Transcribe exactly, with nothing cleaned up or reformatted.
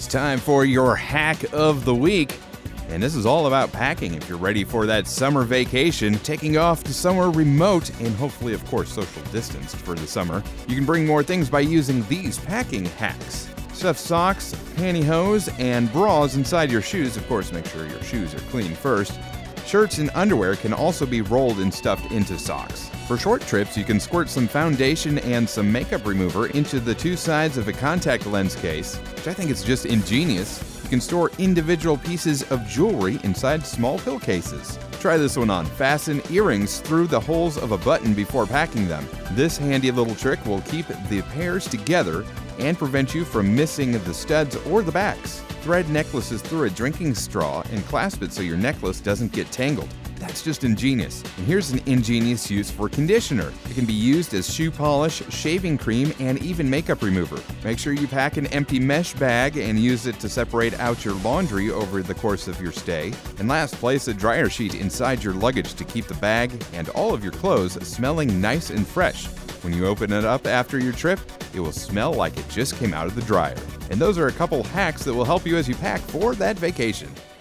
It's time for your hack of the week. And this is all about packing if you're ready for that summer vacation, taking off to somewhere remote and hopefully, of course, social distanced for the summer. You can bring more things by using these packing hacks. Stuff socks, pantyhose, and bras inside your shoes. Of course, make sure your shoes are clean first. Shirts and underwear can also be rolled and stuffed into socks. For short trips, you can squirt some foundation and some makeup remover into the two sides of a contact lens case, which I think is just ingenious. You can store individual pieces of jewelry inside small pill cases. Try this one on. Fasten earrings through the holes of a button before packing them. This handy little trick will keep the pairs together and prevent you from missing the studs or the backs. Thread necklaces through a drinking straw and clasp it so your necklace doesn't get tangled. That's just ingenious. And here's an ingenious use for conditioner. It can be used as shoe polish, shaving cream, and even makeup remover. Make sure you pack an empty mesh bag and use it to separate out your laundry over the course of your stay. And last, place a dryer sheet inside your luggage to keep the bag and all of your clothes smelling nice and fresh. When you open it up after your trip, it will smell like it just came out of the dryer. And those are a couple hacks that will help you as you pack for that vacation.